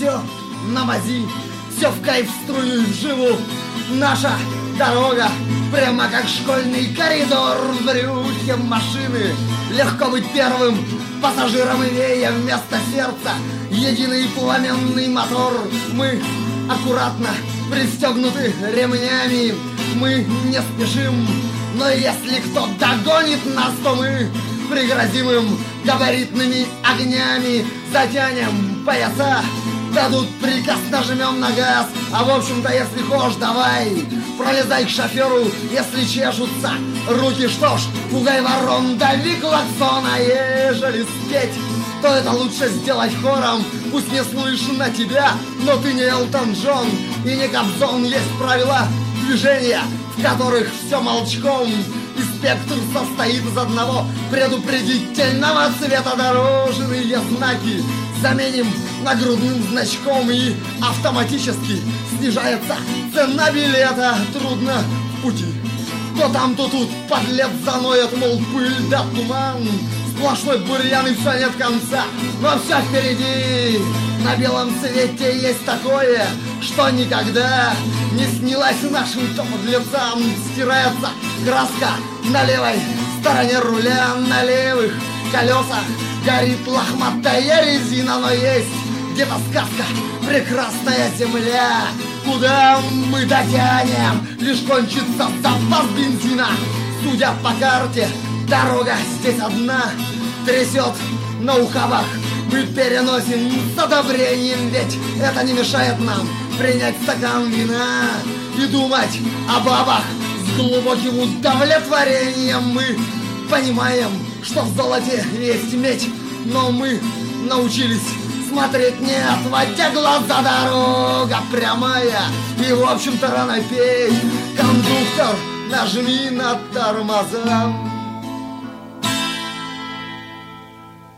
все на мази, все в кайф, в струю и в живу. Наша дорога прямо как школьный коридор. В брюхе машины легко быть первым пассажиром, имея вместо сердца единый пламенный мотор. Мы аккуратно пристегнуты ремнями, мы не спешим, но если кто догонит нас, то мы пригрозим им габаритными огнями, затянем пояса, дадут приказ, нажмем на газ. А в общем-то, если хочешь, давай пролезай к шоферу, если чешутся руки, что ж, пугай ворон, дави клаксон. А ежели спеть, то это лучше сделать хором. Пусть не слышно тебя, но ты не Элтон Джон и не Кобзон. Есть правила движения, в которых все молчком, и спектр состоит из одного предупредительного цвета. Дорожные знаки заменим нагрудным значком, и автоматически снижается цена билета. Трудно в пути, то там, то тут подлец заноет, мол, пыль да туман, сплошной бурьян и все нет конца. Но все впереди, на белом свете есть такое, что никогда не снилось нашим подлецам. Стирается краска на левой стороне руля, на левых колесах горит лохматая резина. Но есть где-то сказка, прекрасная земля, куда мы дотянем, лишь кончится запас бензина. Судя по карте, дорога здесь одна, трясет на ухабах, мы переносим с одобрением, ведь это не мешает нам принять стакан вина и думать о бабах с глубоким удовлетворением. Мы понимаем, что в золоте есть медь, но мы научились смотреть, не отводя глаза. Дорога прямая, и в общем-то рано петь. Кондуктор, нажми на тормоза.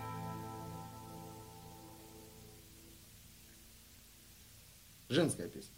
Женская песня.